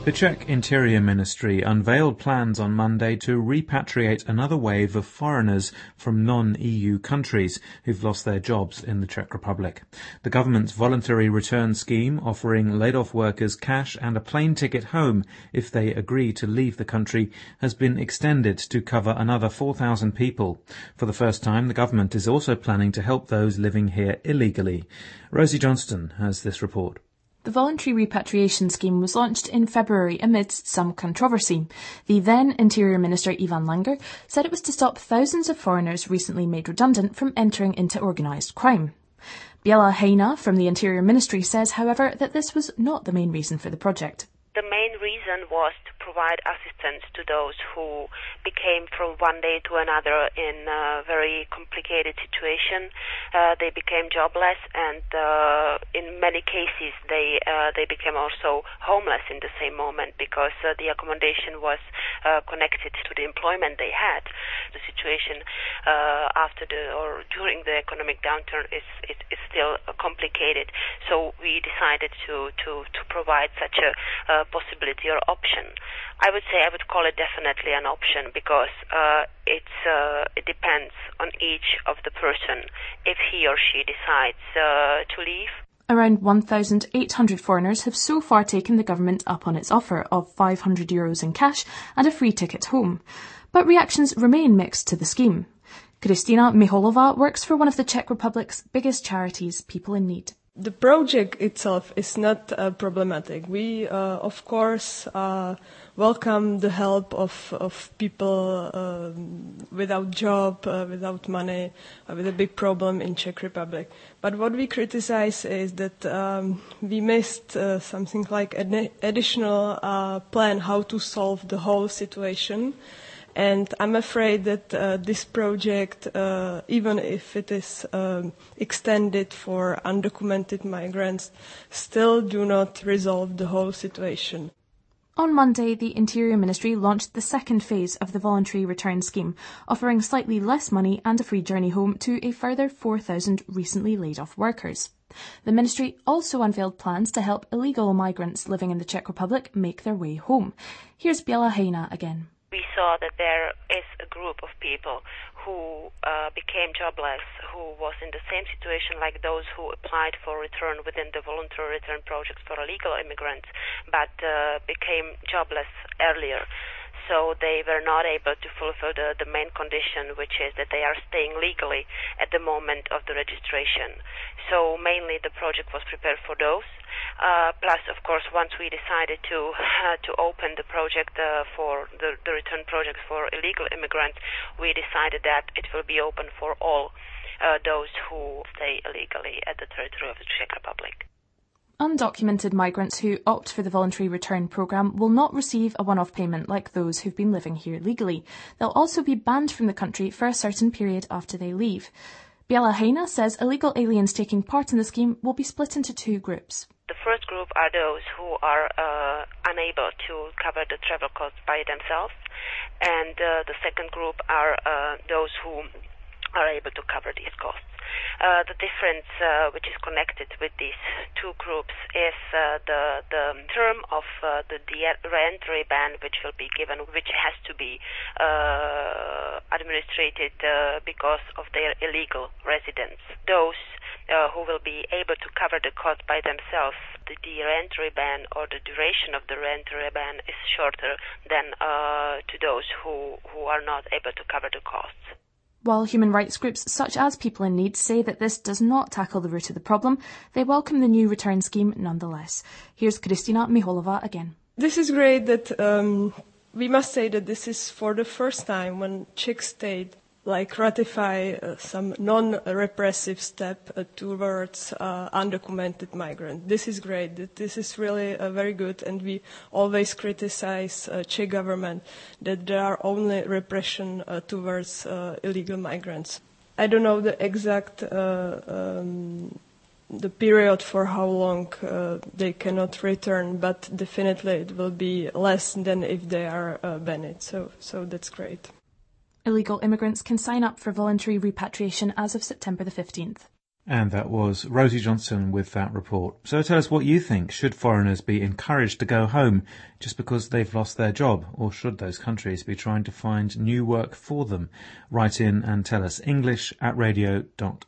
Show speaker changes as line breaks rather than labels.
The Czech Interior Ministry unveiled plans on Monday to repatriate another wave of foreigners from non-EU countries who've lost their jobs in the Czech Republic. The government's voluntary return scheme, offering laid-off workers cash and a plane ticket home if they agree to leave the country, has been extended to cover another 4,000 people. For the first time, the government is also planning to help those living here illegally. Rosie Johnston has this report.
The voluntary repatriation scheme was launched in February amidst some controversy. The then Interior Minister Ivan Langer said it was to stop thousands of foreigners recently made redundant from entering into organised crime. Biela Heina from the Interior Ministry says, however, that this was not the main reason for the project.
The main reason was to provide assistance to those who became from one day to another in a very complicated situation. They became jobless, and in many cases they became also homeless in the same moment because the accommodation was connected to the employment they had. The situation during the economic downturn is still complicated. So we decided to provide such a possibility or option. I would call it definitely an option because it depends on each of the person if he or she decides to leave.
Around 1,800 foreigners have so far taken the government up on its offer of €500 in cash and a free ticket home. But reactions remain mixed to the scheme. Kristina Miholova works for one of the Czech Republic's biggest charities, People in Need.
The project itself is not problematic. We, of course, welcome the help of people without job, without money, with a big problem in Czech Republic. But what we criticize is that we missed something like an additional plan how to solve the whole situation. And I'm afraid that this project, even if it is extended for undocumented migrants, still do not resolve the whole situation.
On Monday, the Interior Ministry launched the second phase of the voluntary return scheme, offering slightly less money and a free journey home to a further 4,000 recently laid-off workers. The ministry also unveiled plans to help illegal migrants living in the Czech Republic make their way home. Here's Biela Heina again.
We saw that there is a group of people who became jobless, who was in the same situation like those who applied for return within the voluntary return projects for illegal immigrants, but became jobless earlier. So they were not able to fulfill the main condition, which is that they are staying legally at the moment of the registration. So mainly the project was prepared for those. Plus, of course, once we decided to open the project for the return project for illegal immigrants, we decided that it will be open for all those who stay illegally at the territory of the Czech Republic.
Undocumented migrants who opt for the voluntary return programme will not receive a one-off payment like those who've been living here legally. They'll also be banned from the country for a certain period after they leave. Biela Heina says illegal aliens taking part in the scheme will be split into two groups.
The first group are those who are unable to cover the travel costs by themselves, and the second group are those who are able to cover these costs. The difference which is connected with these two groups is the term of the re-entry ban which will be given, which has to be administrated because of their illegal residence. Those who will be able to cover the cost by themselves, the re-entry ban or the duration of the re-entry ban is shorter than to those who are not able to cover the costs.
While human rights groups such as People in Need say that this does not tackle the root of the problem, they welcome the new return scheme nonetheless. Here's Kristina Miholova again.
This is great that we must say that this is for the first time when Czech state ratify some non-repressive step towards undocumented migrants. This is great. This is really very good, and we always criticize Czech government that there are only repression towards illegal migrants. I don't know the exact the period for how long they cannot return, but definitely it will be less than if they are banned. So that's great.
Illegal immigrants can sign up for voluntary repatriation as of September the 15th.
And that was Rosie Johnson with that report. So tell us what you think. Should foreigners be encouraged to go home just because they've lost their job? Or should those countries be trying to find new work for them? Write in and tell us. English@radio.sr